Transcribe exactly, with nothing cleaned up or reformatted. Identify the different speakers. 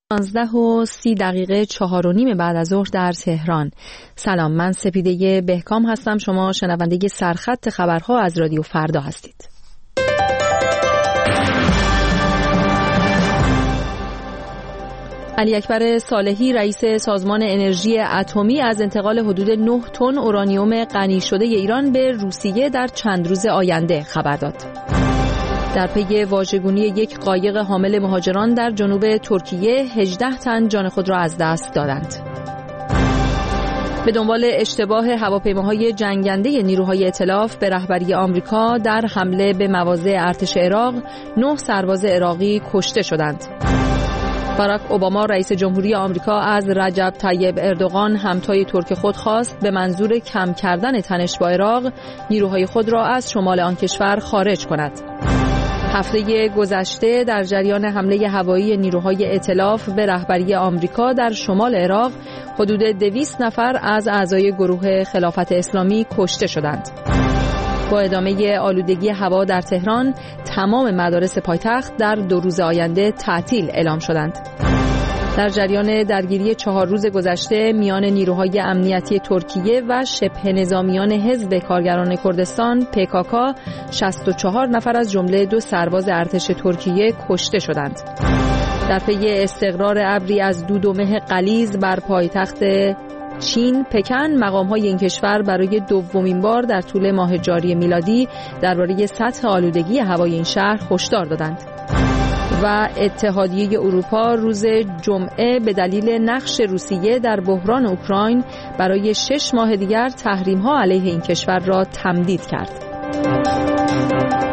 Speaker 1: پانزده و سی دقیقه چهار و نیم بعد از ظهر در تهران. سلام، من سپیده بهکام هستم. شما شنونده سرخط خبرها از رادیو فردا هستید. علی اکبر صالحی رئیس سازمان انرژی اتمی از انتقال حدود نه تن اورانیوم غنی شده ایران به روسیه در چند روز آینده خبر داد. در پی واژگونی یک قایق حامل مهاجران در جنوب ترکیه هجده تن جان خود را از دست دادند. به دنبال اشتباه هواپیماهای جنگنده نیروهای ائتلاف به رهبری آمریکا در حمله به مواضع ارتش عراق، نه سرباز عراقی کشته شدند. باراک اوباما رئیس جمهوری آمریکا از رجب طیب اردوغان همتای ترک خود خواست به منظور کم کردن تنش با عراق نیروهای خود را از شمال آن کشور خارج کند. هفته گذشته در جریان حمله هوایی نیروهای ائتلاف به رهبری آمریکا در شمال عراق حدود دویست نفر از اعضای گروه خلافت اسلامی کشته شدند. با ادامه آلودگی هوا در تهران، تمام مدارس پایتخت در دو روز آینده تعطیل اعلام شدند. در جریان درگیری چهار روز گذشته میان نیروهای امنیتی ترکیه و شبه نظامیان حزب کارگران کردستان پیکاکا، شصت و چهار نفر از جمله دو سرباز ارتش ترکیه کشته شدند. در پی استقرار ابری از دود و مه غلیظ بر پایتخت چین پکن، مقام‌های این کشور برای دومین بار در طول ماه جاری میلادی درباره سطح آلودگی هوای این شهر هشدار دادند. و اتحادیه اروپا روز جمعه به دلیل نقش روسیه در بحران اوکراین برای شش ماه دیگر تحریم‌ها علیه این کشور را تمدید کرد.